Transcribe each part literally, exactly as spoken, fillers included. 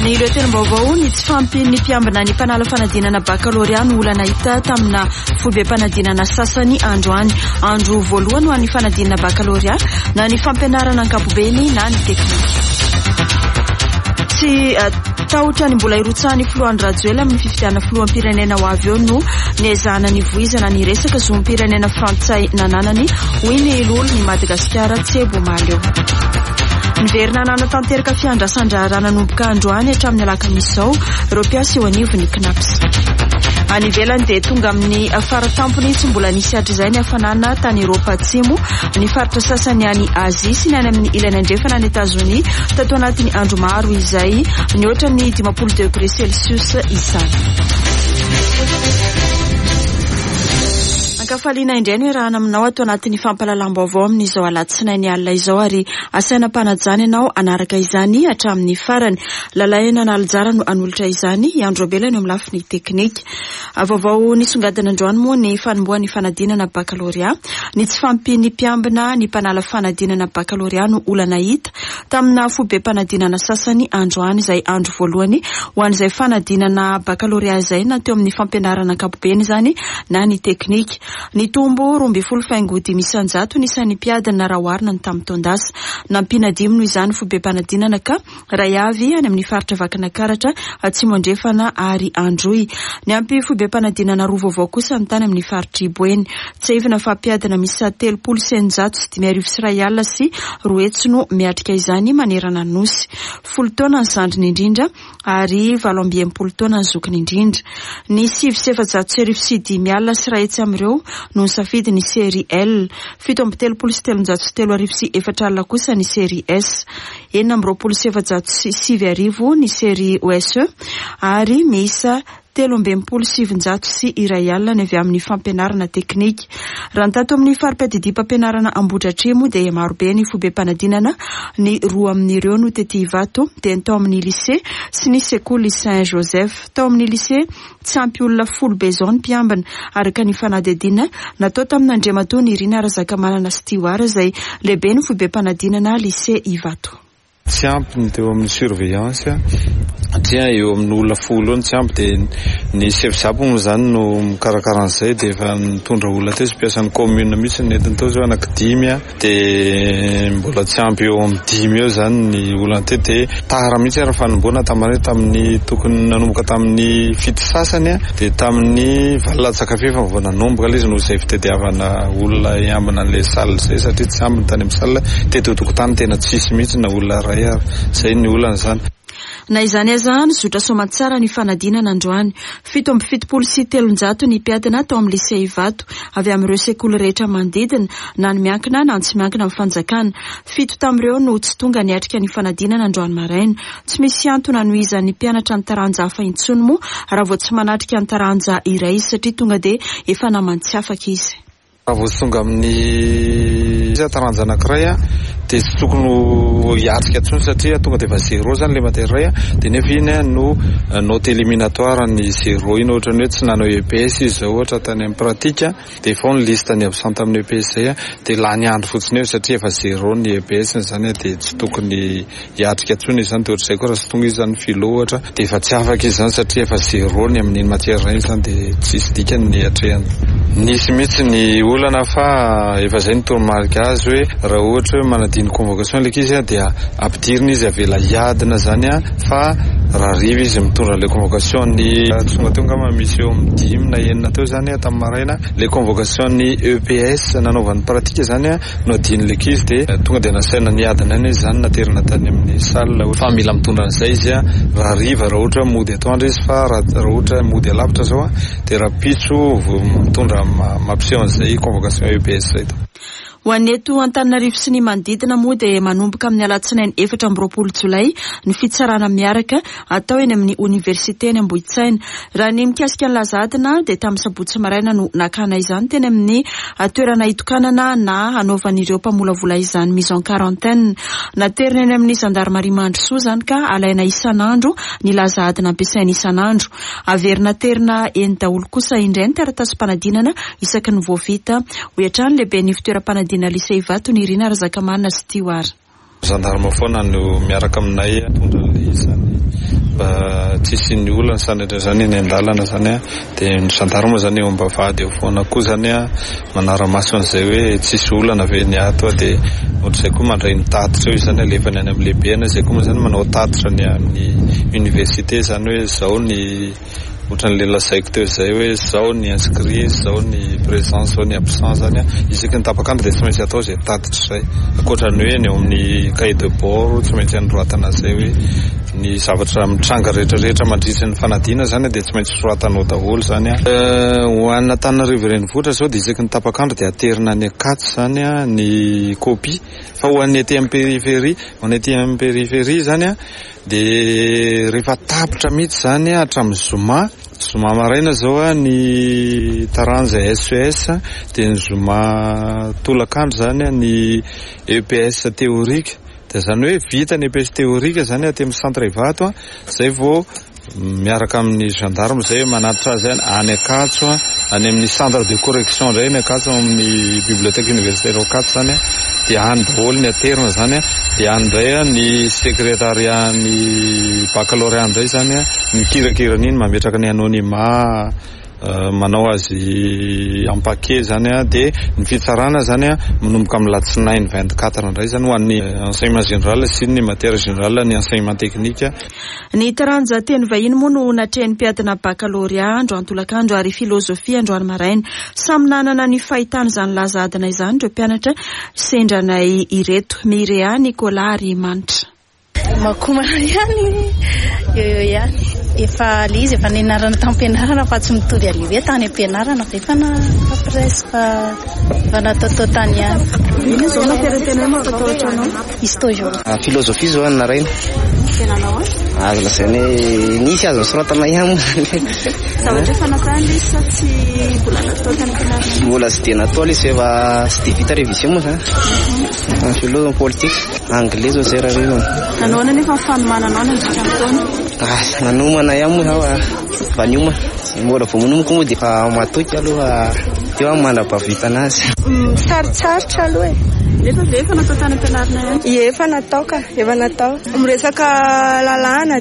Ny lohatenim-baovao ny tsy fampin'ny mpiambina ny mpanala fanadinana baccalauréat no olana hita tamina foibe mpanadinana sasany androany. Andro voalohany ho an'ny fanadinana baccalauréat na ny fampianarana ankapobeny na ny teknika. Tsy tahotra ny mbola irotsahany filohan'ny Rajoelina amin'ny fifidiana filoham-pirenena ho avy eo no niezahana ny voizana ny resaka zoom-pirenena frantsay nananany hoy ny lolo ny Madagasikara tsebo maleo. Niverina nana tanteraka fiandrasandra nanomboka androany hatramin'ny alakamisy izao ireo mpiasa eo anivony knaps. Any ivelany dia tonga amin'ny faratampony tsy mbola nisy hatr'izay ny hafanana tany Eropa atsimo ny faritra sasany any Azia sy ny any amin'ny ilany andrefana any Etazonia tato anatin'ny andro maro izay nihoatra ny dimampolo degré celsius isany. Kafalina indray no irahana aminao ato anatin'ny fampalalam-baovao amin'izao alatsinainy alina izao ary asaina mpanajany ianao anaraka izany hatramin'ny farany. Lalaina nalijara no anolotra izany Andro Bela no amin'ny lafiny teknika. Vaovao nisongadina androany moa ny fanombohan'ny fanadinana baccalauréat ny tsy fampin'ny mpiambina ny mpanala fanadinana baccalauréat no olana hita tamina foibe mpanadinana sasany androany izay andro voalohany ho an'izay fanadinana baccalauréat izay na teo amin'ny fampianarana ankapobeny izany na ny teknika. Ny tombo roa ambin'ny folo faingo dimy isanjato nisan'ny mpiadina raha oharina ny tamin'ny taondasa nampiana dimy noho izany foibe mpanadinana ka ray avy any amin'ny faritra vakana karatra atsimo andrefana ary androy. Ny ampy foibe mpanadinana roa vaovao kosa ny tany amin'ny faritra Iboeny. Tsahivana fa mpiadina misy telopolo sy eninjato sy dimy arivo sy iray alina sy roa hetsy no miatrika izany manerana ny nosy. Folo taona ny zandriny indrindra ary valo amby enimpolo taona ny zokiny indrindra. Ny sivy sy efajato sy arivo sy dimy alina sy iray hetsy amin'ireo no nisafidy ny série L. Fito amby telopolo sy telonjato sy telo arivo sy efatra alina kosa ny série S. Enina amby roapolo sy efajato sy sivy arivo ny série O S E ary misa telo amby enimpolo sy sivinjato sy iray alina ny avy amin'ny fampianarana teknika. Raha ny tato amin'ny fari-padidim-pampianarana Ambohidratrimo dia marobe ny foibe mpanadinana ny roa amin'ireo no tety Ivato dia tao amin'ny lycée sy ny sekoly Saint Joseph. Tao amin'ny lycée tsy ampy olona folo be izao ny mpiambina araka ny fanadidina natao tamin'ny Andriamatoa Nirina Razakamanana sy Tiwara izay lehibe ny foibe mpanadinana lycée Ivato. Tsy ampy ny teo amin'ny surveillance dia eo amin'ny olona folo eo tsy ampy dia ny chef-zapo moa izany no mikarakaran'izay dia efa mitondra olona teo sy mpiasan'ny commune mihitsy ny entiny tao zao anankidimy dia mbola tsy ampy eo amin'ny dimy eo izany ny olona teo dia tara mihitsy raha fanomboana tamin'ny tamin'ny tokony nanomboka tamin'ny fito sasany dia tamin'ny valolatsakafefa vao nanomboka ilay izy no izay fitadiavana olona iambina an'ilay salle izay satria tsy ambiny tany amin'ny salle teto tokotany tena tsisy mihitsy na olona ray izay ny olana izany. Na izany aza nizotra somatsara ny fanadinana androany. Fito amby fitopolo sy telonjato ny mpiadina tao amin'ny lycée Ivato avy amin'ireo sekoly rehetra manodidina na ny miankina na tsy miankina amin'ny fanjakana. Fito tamin'ireo no tsy tonga niatrika ny fanadinana androany maraina. Tsy misy antony anohizan'ny mpianatra ny taranja hafa intsony moa raha vao tsy manatrika ny taranja iray satria tonga dia efa namany tsy afaka izy. Raha vao tsy tonga amin'ny taranja anankiray dia tsy tokony hiatrika intsony satria tonga dia efa zéro zany ilay materay dia nefa iny no note éliminatoire ny zéro iny ohatra ny hoe tsy nanao E P S izy zao ohatra tany amin'ny pratika dia efa ny lista ny absente amin'ny E P S zay dia lany andro fotsiny eo satria efa zéro ny E P S zany dia tsy tokony hiatrika intsony izy zany dia ohatr'izay koa raha tsy tonga izy zany filo ohatra dia efa tsy afaka izy zany satria efa zéro ny amin'ny matière iny zany dia tsisy dikany ny hatrehany. Nisy mihitsy ny olana fa efa zay ny toromarika azy hoe raha ohatra hoe manadiny convocation ilay izy dia ampidirina izy avela hiadina zany fa raha riva izy mitondra le convocation ny tsonga teo ngamba misy eo amin'ny dimy na enina teo zany tamin'ny maraina le convocation ny E P S nanaovan'ny pratika zany no adiny le izy dia tonga dia nasaina niadina iny zany naterina tany amin'ny salle fa mila mitondra an'izay izy raha riva raha ohatra mody atoandra izy fa raha ohatra mody alavitra zao dia raha pitso mitondra mampiseho an'izay convocation E P S zay. Ho an'eto Antananarivo sy ny manodidina moa dia manomboka amin'ny alatsinainy efatra amby roapolo jolay ny fitsarana miaraka atao eny amin'ny université ny Ambohitsaina. Raha ny mikasika ny lazadina dia tamin'ny sabotsy maraina no nakana izany teny amin'ny toerana hitokanana na hanaovan'ireo mpamolavola izany mise en quarantaine. Naterina eny amin'ny gendarmerie Mandrosoa zany ka alaina isan'andro ny lazadina ampiasaina isan'andro. Averina terina eny daholo kosa indray ny taratasy-panadinana isaky ny voavita ho hatrany lehibe ny fitoeram-panadinana na lycée Ivato Nirina Razakamanana sy Tiwara. Gendarme foana no miaraka aminay tondra le izany mba tsisy ny olana sandratra zany eny an-dalana zany a dia ny gendarme zany eo mba vady eo foana koa zany a manara-maso an'izay hoe tsisy olana ve ny ato a dia ohatr'izay koa mandray ny tatitra eo zany alefa ny any amin'ny lehibeana izay koa moa zany manao tatitra ny amin'ny université zany hoe zao ny ohatran'le lazaiko teo izay hoe zao ny inscrit zao ny présence zao ny absent zany a isaky ny tapakandro dia tsy maintsy atao izay tatitra izay akoatrany hoe ny eo amin'ny cahier de bord tsy maintsy anoratana izay hoe ny zavatra mitranga rehetrarehetra mandritra ny fanadina zany dia tsy maintsy soratanao daholo zany a ho an'ny Antananarivo renivohitra zao dia isaky ny tapakandro dia aterina ny akatsy zany a ny copie fa ho an'ny ety amin'ny périphérie ho an'ny ety amin'ny périphérie zany a dia rehefa tapitra mihitsy zany a hatramin'ny zoma zoma maraina zao a ny taranja S E S dia ny zoma tolakandro zany a ny E P S théorique dia zany hoe vita ny E P S théorique zany aty amin'ny centre Ivato a zay vao miaraka amin'ny gendarme zay manatitra azy any Akatso any amin'ny centre de correction indray ny Akatso amin'ny bibliothèque universitaire Akatso zany a dia any daholo ny aterina zany a dia any indray ny secrétariat ny baccalauréat indray zany a mikirakirana iny mametraka ny anonymat manao azy ampake zany a dia ny fitsarana zany a manomboka amin'ny latsinainy vingt-quatre indray zany ho an'ny enseignement général sy ny matière générale ny enseignement technique. Ny taranja teny vahiny moa no natrehany mpiadana baccalauréat andro antolakandro ary filozofia androany maraina samy nanana ny fahitana izany laza adina izany ireo mpianatra sendranay ireto Mirea Nicolas ary Manitra. Makomana ihany eo ihany efa lizy efa nianarana tam-pianarana fa tsy mitovy alive tany am-pianarana fa efa na presque fa nataotao tany ihany. Ino zao nateratena mampatahotra anao? Histo-geo. Filozofia zao any naraina. Fiananao a? Azo lasainy hoe nisy azo misoratana ihany. Zavatra efa natao ilay sa tsy mbola natao tany am-pianarana? Mbola tsy dia natao ilay efa tsy dia vita révision moa zany. Philo politique, anglais zao zay raha reo. Nanao nefa fanomananao nandritra ny taona? Ah, nanomana ihany moa zaho fa nioma. Mbola vao manomako moa dia efa matoky aloha teo aho mandrapavita anazy. Sarotsarotra aloha e. Nefa ve efa natao tany am-pianarana ihany? Ie, efa natao ka, efa natao. Miresaka lalàna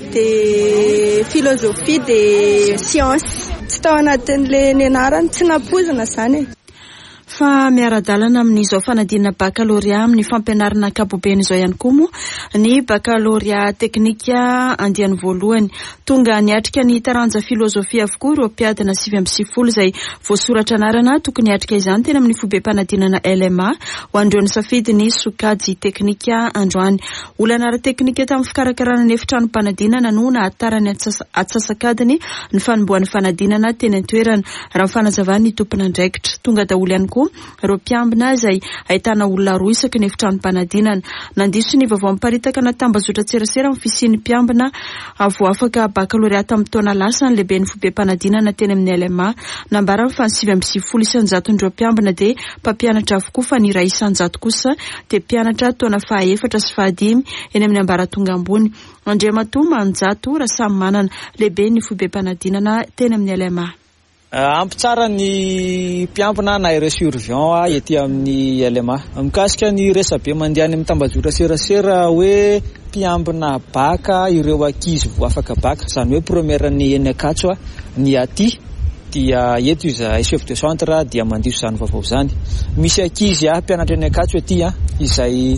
dia filozofia dia science. Tsy tao anatin'ilay nianarana, tsy nampozana zany e. Fa miara-dalana amin'izao fanadinana baccalauréat amin'ny fampianarana ankapobeny izao ihany koa moa ny baccalauréat teknika andiany voalohany tonga niatrika ny taranja filozofia avokoa ireo mpiadana sivy amby sivifolo izay voasoratra anarana tokony hiatrika izany tena amin'ny fobem-panadinana L M A ho andreo ny safidy ny sokajy teknika androany. Olana ara teknika tamin'ny fikarakarana ny efitranom-panadinana no nahatarany atsasakadiny ny fanomboan'ny fanadinana teny an-toerana raha fanazavany tompona andraikitra tonga daholo ihany koa ireo mpiambina izay ahitana olona roa isaky ny efitranom-panadinana. Nandiso ny vaovao miparitaka natambazotra tserasera amin'ny fisian'ny mpiambina avo afaka baccalauréat tamin'ny taona lasa ny lehibe ny fobem-panadinana teny amin'ny L M A nambara fa ny sivy amby sivifolo isan-jaton'ireo mpiambina dia mpampianatra avokoa fa ny iray isan-jato kosa dia mpianatra taona fahaefatra sy fahadimy eny amin'ny ambaratonga ambony. Andriamatoa Manjato raha samy manana lehibe ny fobem-panadinana teny amin'ny L M A. Ampitsara ny mpiambina na ireo surveillant ety amin'ny L M A. Mikasika ny resabe mandeha any amin'ny tambazotra serasera hoe mpiambina baka ireo ankizy vo afaka baka zany hoe première ny eny Akatso ny aty dia eto izy chef de centre dia mandiso zany vaovao zany. Misy ankizy mpianatra eny Akatso ety izay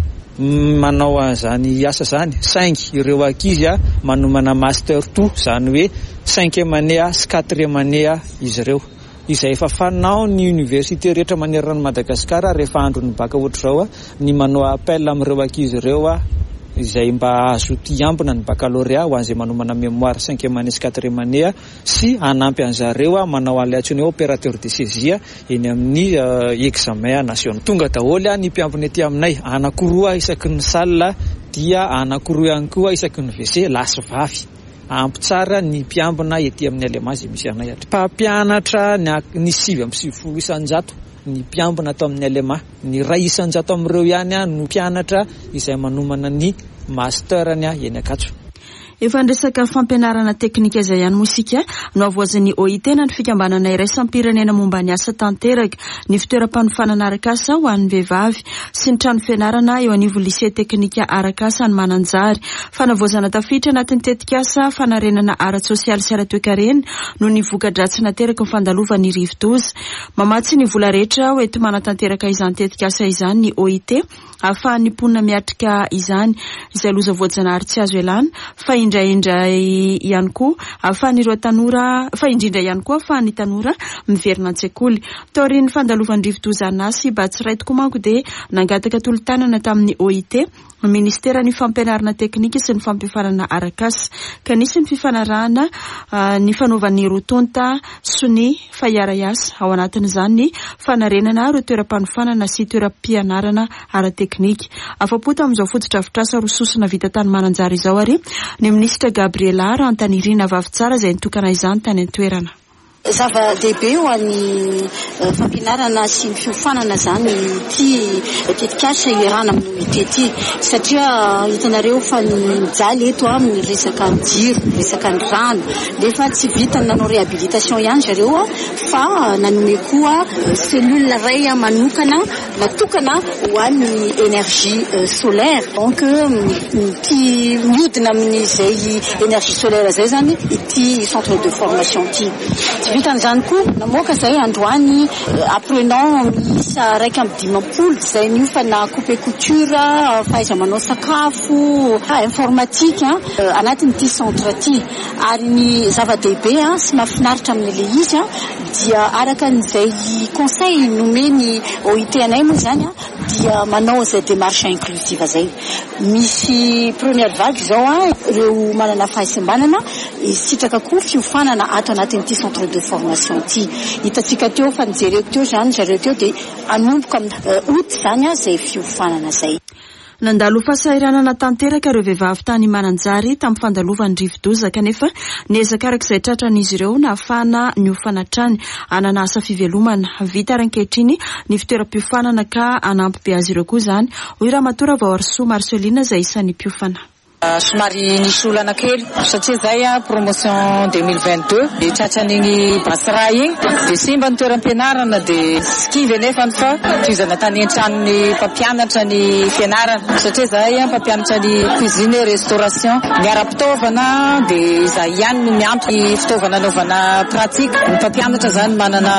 manao an'izany asa zany cinq ireo ankizy manomana master two zany hoe cinquième année sy quatrième année izy ireo izay efa fanao ny université rehetra manerana Madagasikara rehefa andron'ny baka ohatr'izao ny manao appel amin'ireo ankizy ireo izay mba azo tiambina ny baccalauréat ho an'izay manomana mémoire cinquième année sy quatrième année sy anampy an'zareo manao an'ilay antsoina hoe opérateur de saisie eny amin'ny examen national. Tonga daholo ny mpiambina ety aminay anankiroa isaky ny salle dia anankiroa ihany koa isaky ny W C lasy vavy. Ampitsara ny mpiambina ety amin'ny L M A izay misy anay atra. Mpampianatra ny sivy amby sivifolo isan-jato ny mpiambina atao amin'ny L M A, ny ray isan-jato amin'ireo ihany no mpianatra izay manomana ny masterany eny Akatso. Efa ndresaka fampianarana teknika izay ihany mosika no avoazan'ny O I T na ny fikambanana iray sampirenena momba ny asa tanteraka ny fitoeram-panofanana arakasa ho an'ny vehivavy sy ny trano fianarana eo anivon'ny lycée teknika arakasa ny mananjary. Fanavoazana tafiditra anatin'ny tetikasa fanarenana ara-tsosialy sy ara-toekarena no ny voka-dratsy nateraka ny fandalovan'ny Rivodoza. Mamatsy ny vola rehetra hoety manatanteraka izany tetikasa izany ny O I T ahafahan'ny mponina miatrika izany izay loza voajanahary tsy azo elana fa indraindray ihany koa ahafahan'ireo tanora fa indrindra ihany koa ahafahan'ny tanora miverina an-tsekoly. Taorian'ny fandalovan'ny Rivodoza Anasy Batsiray tokoa manko dia nangataka tolo-tanana tamin'ny O I T Ministera ny fampianarana teknika sy ny fampiafarana arakasa ka nisy ny fifanarahana uh, ny fanaovan'ny rotonta sy ny fahaiara-asa ao anatin'izany ny fanarenana ireo toeram-panofanana sy toeram-pianarana ara-teknika. Afa-po tamin'izao fototra-avitrasa rososina vita tany mananjary izao ary ny minisitra Gabriela Rantanirina Vavitsara izay nitokana izany tany an-toerana. Zava-dehibe ho an'ny fampianarana sy ny fiofanana zany ty tetikasa iarana amin'ny O I T ty satria hitanareo fa mijaly eto amin'ny resaka jiro, resaka ny rano nefa tsy vita nanao réhabilitation ihany zareo fa nanome koa cellule ray manokana natokana ho an'ny énergie solaire. Donc ty miodina amin'izay énergie solaire zay zany ity centre de formation ty. Vitan'izany koa namoaka zay androany apprenant miisa raika amby dimampolo zay niofa na coupe couture fahaiza manao sakafo informatique anatin'ity centre ty ary ny zava-dehibe sy mahafinaritra amin'ilay izy dia araka n'izay conseil nomeny O I T anay moa zany dia manao zay démarche inclusive zay. Misy première vague zao ireo manana fahasembanana sitraka koa fiofanana ato anatin'ity centre de formation ty. Hitatsika teo fa nijereo teo zany zareo teo dia anomboka août zany zay fiofanana zay. Nandalo fasairanana tanteraka ireo vehivavy tany mananjary tamin'ny fandalovan'ny Rivodoza kanefa niezaka arak'izay tratran'izy ireo na ahafahana ny hofanatrany anana asa fivelomana vita ankehitriny ny fitoeram-piofanana ka anampy be azy ireo koa izany. Hoy Ramatoa Vaoarsoa Marcelina izay isan'ny mpiofana. Somary nisy olana kely satria zay promotion deux mille vingt-deux de tratran'igny Batsiray igny de simba ny toeram-pianarana de skivy nefa fa fizana tany an-tranony mpampianatra ny fianarana satria zay mpampianatra ny cuisine restauration miara-pitaovana de zay ihany no miampy fitaovana anaovana pratique. Ny mpampianatra zany manana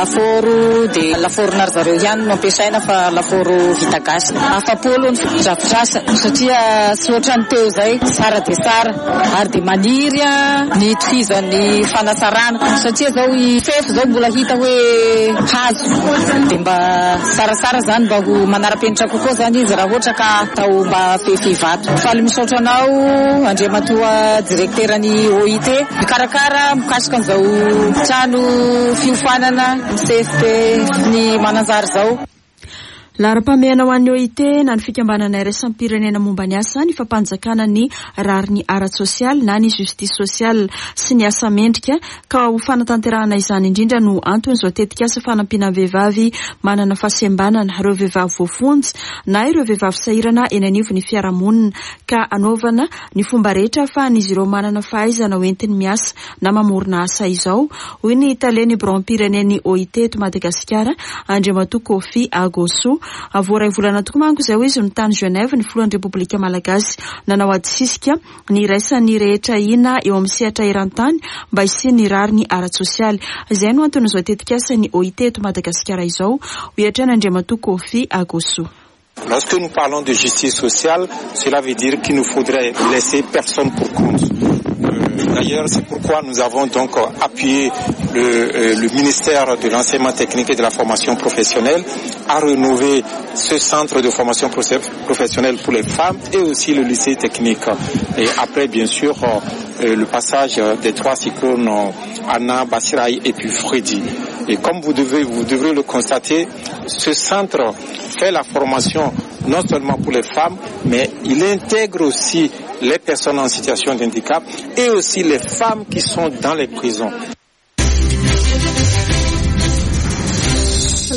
laforo de laforona zareo ihany no ampiasaina fa laforo vita gasy. Afapolo ny drafitrasa satria sy ohatrany teo zay tsara de tsara ary de maniry ny tohizan'ny fanasarana satria zao i fefy zao mbola hita hoe hazo de mba sarasara zany mba ho manara-penitra kokoa zany izy raha ohatra ka tao mba fefy vato. Faly misaotra anao Andriamatoa directeurany O I T mikarakara mikasika an'izao trano fiofanana C F P ny mananjary zao. Lara-pameana ho an'ny O I T na ny fikambanana iray sampirenena momba ny asa ny fampanjakana ny rariny ara-tsosialy na ny justice sociale sy ny asa mendrika ka ho fanatanterahana izany indrindra no antony zao tetikasa fanampiana vehivavy manana fahasembanana ireo vehivavy voafonjy na ireo vehivavy sahirana eny anivon'ny fiarahamonina ka anaovana ny fomba rehetra ahafahan'izy ireo manana fahaizana hoentiny miasa na mamorona asa izao. Hoy ny Italien Ibram-pirenen'ny O I T eto Madagasikara Andriamatoa Kofi Agoso. Avoray volana tokoa manko izay izy ny tany Genève ny filohan'ny Repoblika Malagasy nanao ady sisika ny raisan'ny rehetra ina eo amin'ny sehatra eran-tany mba hisian'ny rariny ara-tsosialy. Izay no antony izao tetikasa ny O I T eto Madagasikara izao. Hoiatrana Andriamatoa Kofi Agoso. Lorsque nous parlons de justice sociale, cela veut dire qu'il nous faudrait laisser personne pour compte. D'ailleurs, c'est pourquoi nous avons donc appuyé le, euh, le ministère de l'enseignement technique et de la formation professionnelle à rénover ce centre de formation professionnelle pour les femmes et aussi le lycée technique. Et après, bien sûr, euh, le passage des trois cyclones Anna, Batsiray et puis Freddy. Et comme vous devez, vous devrez le constater, ce centre fait la formation non seulement pour les femmes, mais il intègre aussi les personnes en situation de handicap et aussi les femmes qui sont dans les prisons.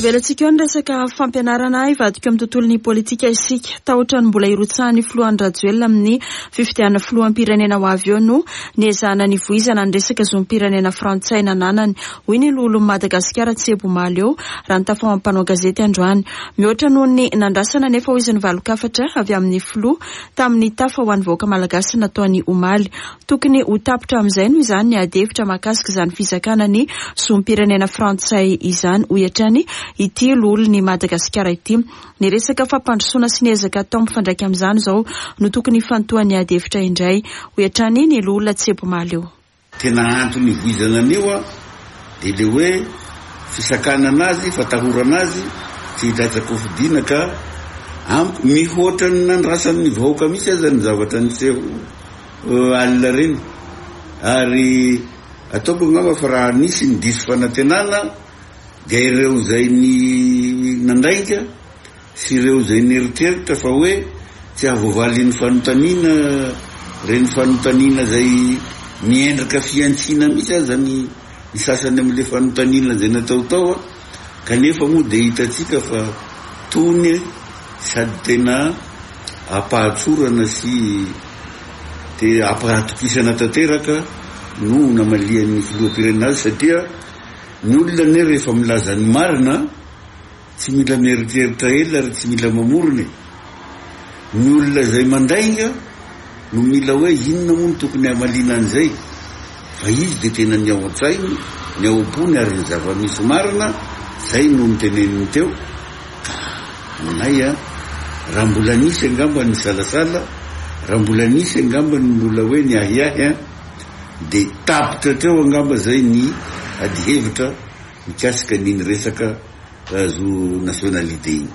Velantsika ny resaka fampianarana ivadika amin'ny tontolon'ny politika isika tahotra ny mbola irotsahan'ny filohan'ny Rajoelina amin'ny fifidianana filoham-pirenena ho avy eo no niezahana ny voizana ny resaka zom-pirenena frantsay nananany hoy ny lolon'ny Madagasikara Tsebo Maly eo raha ny tafao ampanao gazety androany. Mihoatra noho ny nandrasana nefa ho izy ny valokafatra avy amin'ny filoha tamin'ny tafa ho an'ny vahoaka malagasy nataony Omaly. Tokony ho tapitra amin'izay no izany ny adevitra mahakasika izany fizakana ny zom-pirenena frantsay izany ho iatrany ity lolo ny Madagasikara ity. Ny resaka fampandrosoana sy ny ezaka atao mifandraika amin'izany izao no tokony fantohan'ny adevitra indray ho iatrany ny lolo Tsebo Maly eo. Tena antony voizana anio a dia le hoe fisakana anazy fatahorana azy tsy hilatsaka fidina ka mihoatra ny nandrasan'ny vahoaka misy aza ny zavatra ny seho alina reny ary ataoko ngamba fa raha nisy ny diso fanantenana dia ireo zay ny nandraika sy ireo zay ny eritreritra fa hoe tsy avoavalin'ny fanontaniana reny fanontaniana zay miendraka fiantsina misy aza ny ny sasany amin'ile fanontaniana zay nataotao kanefa moa dia hitatsika fa tony sady tena ampahatsorana sy dia ampahatokisana tanteraka no namalian'ny filoham-pirenena azy satria ny olona ne rehefa milaza ny marina tsy mila mieritreritra ela ary tsy mila mamorony. Ny olona zay mandainga no mila hoe inona moa no tokony hamaliana an'izay fa izy dia tena ny ao an-tsainy ny ao am-pony ary ny zava-misy marina zay no niteneniny teo. Aminay a raha mbola nisy angamba ny salasala raha mbola nisy angamba ny mbola hoe ny ahiahy a dia tapitra teo angamba zay ny adihevitra mikasika niny resaka azo nationalité iny.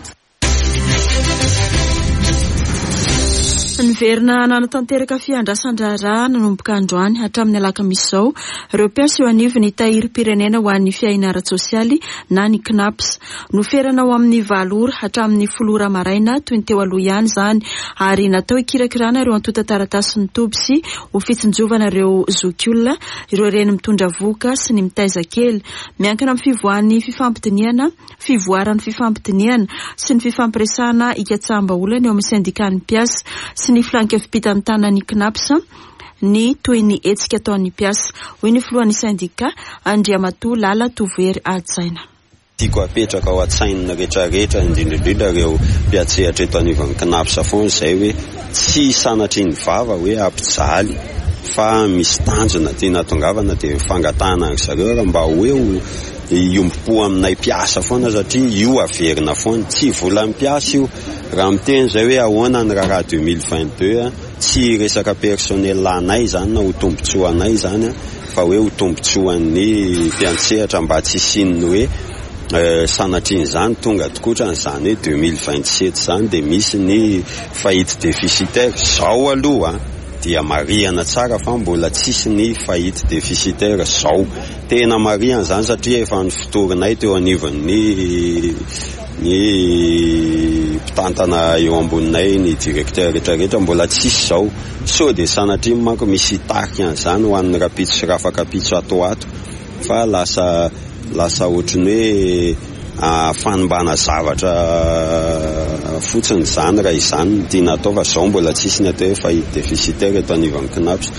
Niverina nanatanteraka fiandrasan-draharaha nanomboka androany hatramin'ny alakamisy izao ireo mpiasa eo anivy ny tahirim-pirenena ho an'ny fiaina ara-tsosialy na ny CNAPS noferana ao amin'ny valo ora hatramin'ny folo ora maraina toy ny teo aloha ihany izany ary natao ikirakirana ireo antota taratasy ny toby sy ho fitsinjovana ireo zokiolona ireo reny mitondra voka sy ny mitaiza kely miankina amin'ny fivoahan'ny fifampidiniana fivoaran'ny fifampidiniana sy ny fifampiresahana ikatsaham-baolana eo amin'ny syndicat-ny mpiasa sy ny flanke fipitan'ny tanany CNAPS ny toy ny etsika ataon'ny mpiasa hoy ny filohan'ny syndicat Andriamatoa Lala Tovoery Adjaina. Tiako apetraka ao an-tsainina rehetrarehetra indrindrandrindra ireo mpiatsehatra eto anivon'ny CNAPS foana izay hoe tsy sanatry ny vava hoe ampijaly fa misy tanjona tiana tongavana dia fangatahana ry zareo raha mba hoe iompo aminay mpiasa foana satria io averina foana tsy volan'ny mpiasa io raha miteny zay hoe ahoana ny raha deux mille vingt-deux tsy resaka personnel anay zany na ho tombotsoa anay zany fa hoe ho tombotsoan'ny mpiantsehatra mba tsy sinony hoe sanatriny zany tonga tokotra n'izany hoe deux mille vingt-sept zany dia misy ny faillite déficitaire zao aloha dia mariana tsara fa mbola tsisy ny faillite déficitaire zao tena mariana zany satria efa ny fotorinay teo anivon'ny ny mpitantana eo amboninay ny directeur rehetrarehetra mbola tsisy zao so dia sanatriny manko misy tarika an'izany ho an'ny rapitso sy rafakapitso ato ato fa lasa lasa ohatrany hoe fanimbana zavatra fotsiny zany raha izany tiana atao fa zao mbola tsisy ny atao hoe faillite déficitaire eto anivon'ny CNAPS.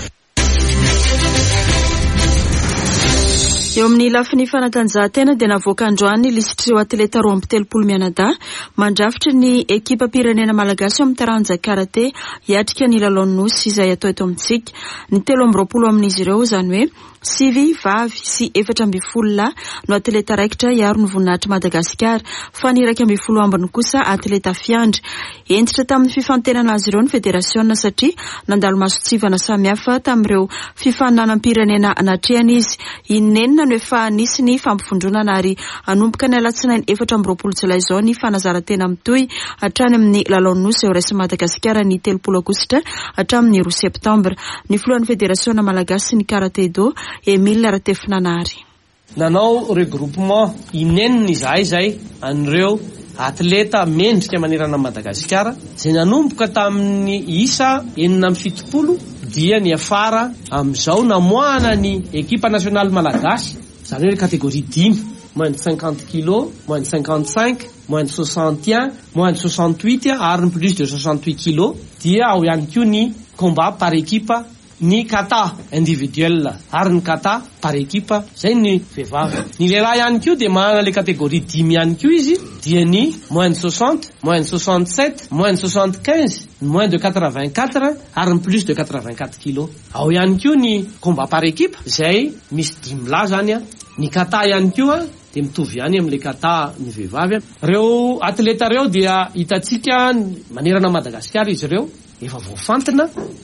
Eo amin'ny lafiny fanatanjahantena dia navoaka androany ny lisitrireo atleta roa amby telopolo mianadahy mandrafitra ny ekipa pirenena malagasy amin'ny taranja karate hiatrika ny lalao nosy izay atao eto amintsika. Ny telo amby roapolo amin'izy ireo izany hoe sivy vavy sy efatra amby folo lahy no atleta raikitra hiaro ny voninahitra Madagasikara fa ny iraika amby folo ambiny kosa atleta fiandry. Entitra tamin'ny fifantenana azy ireo ny federasiona satria nandalo masotsivana samihafa tamin'ireo fifaninanam-pirenena anatrehana izy. Inenina no efa nisy ny fampifondronana ary anomboka ny alatsinainy efatra amby roapolo jolay izao ny fanazarantena mitohy hatrany amin'ny lalao nosy eo raisa Madagasikara ny telopolo aogositra hatramin'ny roa septambra. Ny filohan'ny federasiona malagasy ny karate do Emile Ratefinanary. Nanao regroupement inenina izahay zay an'ireo atleta mendrika manerana Madagasikara izay nanomboka tamin'ny isa enina amby fitopolo dia ny afara amin'izao namoahana ny ekipa nasionaly malagasy izany hoe kategoria dimy moins de cinquante kilos, moins de cinquante-cinq, moins de soixante et un, moins de soixante-huit ary plus de soixante-huit kilos. Dia ao ihany koa ny combat par équipe, ny kata individuel ary ny kata par équipe, zay ny vehivavy. Ny lehilahy ihany koa dia manana le catégorie dimy ihany koa izy, dia ny moins de soixante, moins de soixante-sept, moins de soixante-quinze, moins de quatre-vingt-quatre ary ny plus de quatre-vingt-quatre kilos. Ao ihany koa ny combat par équipe, zay misy dimy lahy zany a. Ny kata ihany koa dia mitovy ihany amin'le kata ny vehivavy. Reo atleta reo dia hitatsika manerana Madagasikara izy reo efa voafantina,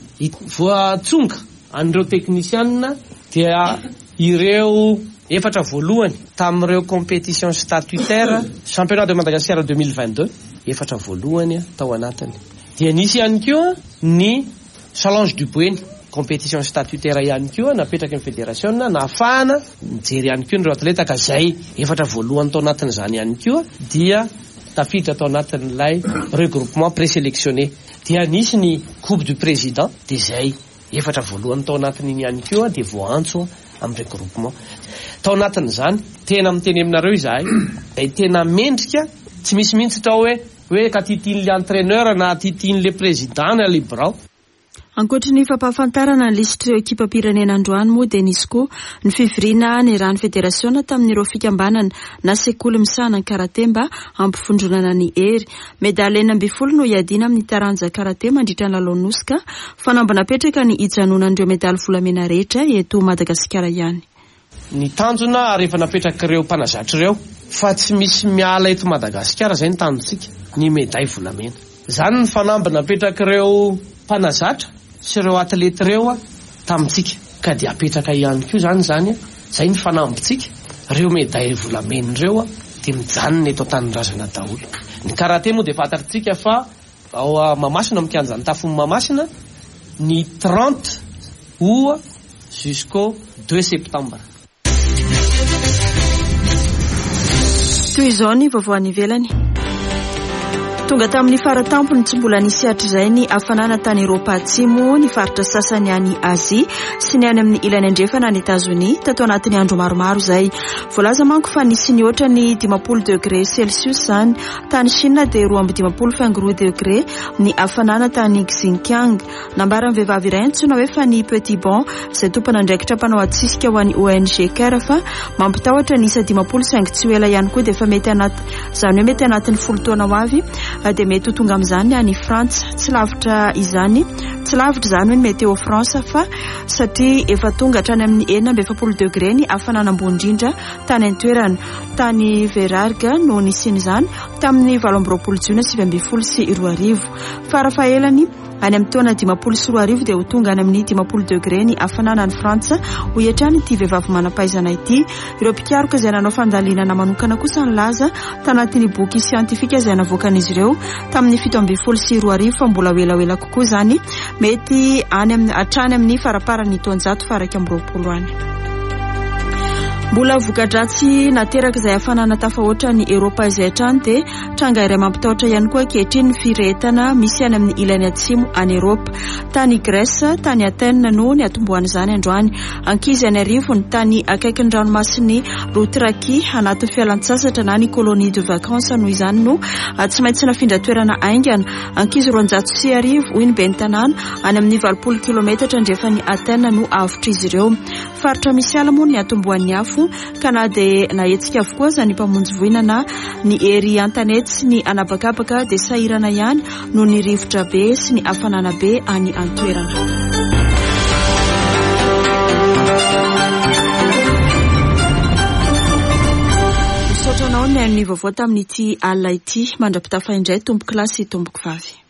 voatsonga an'ireo teknisianina dia ireo efatra voalohany tamin'ireo compétition statutaire championnat de Madagascar deux mille vingt-deux, efatra voalohany tao anatiny. Dia nisy ihany koa ny challenge du Boeny, compétition statutaire ihany koa napetraky ny fédération nahafahana mijery ihany koa nireo atleta ka zay efatra voalohany tao anatiny zany ihany koa dia tafiditra tao anatin'ilay regroupement présélectionné. Dia nisy ny coupe du président dia zay efatra voalohany tao anatin'iny ihany koa dia voantso amin'ny regroupement. Tao anatin'izany tena miteny aminareo izahay ay tena mendrika, tsy misy mihitsy trao hoe hoe ka titian'le entraîneur na titian'le président na librao. Ankoatra ny fampahafantarana ny lisitra ekipa pirenena androany moa dia nisy koa ny fivoriana ny rahan'ny fédération tamin'ireo fikambanana na sekoly misana ny karate mba ampifondronana ny hery. Medaly enina amby folo no iadina amin'ny taranja karate mandritra ny lalao-nosika, fanambana petraka ny hijanonan'ireo medaly volamena rehetra eto Madagasikara ihany. Ny tanjona rehefa napetraka ireo mpanazatra ireo fa tsy misy miala eto Madagasikara, zay ny tanjontsika ny medaille volamena. Zany ny fanambana napetraka ireo mpanazatra sy ireo atleta ireo tamintsika ka dia apetraka ihany koa zany zany zay ny fanambitsika ireo medaille volamena ireo dia mijanona eto an-tanin-drazana daholo. Ny karate moa dia fantatritsika fa ao Mamasina mikianjany tafon'ny Mamasina ny trente août jusqu'au deux septembre. Toy izao ny vaovao any ivelany. Tonga tamin'ny faratampony tsy mbola nisy hatrizay ny hafanana tany Eropa Atsimo ny faritra sasany any Azia sy ny any amin'ny ilany andrefana any Etazonia tato anatin'ny andro maromaro izay. Voalaza manko fa nisy ny ohatra ny dimampolo degré Celsius zany tany Chine dia roa amby dimampolo faingo roa degré ny hafanana tany Xinjiang. Nambara amin'ny vehivavy iray antsoina hoe Fanny Petitbon izay tompona andraikitra mpanao atsisika ho an'ny O N G CARE fa mampitahotra ny isa dimampolo saingo tsy ho ela ihany koa dia efa mety anaty zany hoe mety anatin'ny folo taona ho avy dia mety ho tonga amin'izany any Frantsa. Tsy lavitra izany, tsy lavitra izany hoe Météo France fa satria efa tonga hatrany amin'ny enina amby efapolo degré ny hafanana ambony indrindra tany an-toerana. Tany Verarga no nisian'izany tamin'ny valo amby roapolo jiona sivy amby folo sy roa arivo. Farafaelany any amin'ny taona dimampolo sy roa arivo dia ho tonga any amin'ny dimampolo degré ny hafanana any Frantsa ho hiatrany ity vehivavy manam-pahaizana ity. Ireo mpikaroka izay nanao fandalinana manokana kosa ny laza tanatin'ny boky siantifika izay navoakan'izy ireo tamin'ny fito amby folo sy roa arivo fa mbola elaela kokoa izany, mety any amin'ny hatrany amin'ny faraparany taonjato faraka amby roapolo any. Mbola voka-dratsy nateraka izay hafanana tafahoatra ny Eropa izay hatrany dia tranga iray mampitahotra ihany koa ankehitriny ny firehetana misy any amin'ny ilany atsimo any Eropa. Tany Grèce, tany Athènes no ny atombohan'izany androany. Ankizy any arivo ny tany akaikin'ny ranomasiny Loutraki anaty fialan-tsasatra na ny colonie de vacances no izany no tsy maintsy nafindra toerana aingana. Ankizy roanjato sy arivo hoy ny ben'ny tanàna any amin'ny valopolo kilometatra andrefan'ny Athènes no avotra izy ireo. Faritra misy ala moa ny atombohan'ny afo ka na dia nahetsika avokoa zany mpamonjy voina na ny ery antanety sy ny anabakabaka dia sahirana ihany no ny rivotra be sy ny hafanana be any an-toerana. Misaotra anao ny amin'ny vaovao tamin'ity alina ity mandrapitafa indray tomboky lasy tomboky vavy.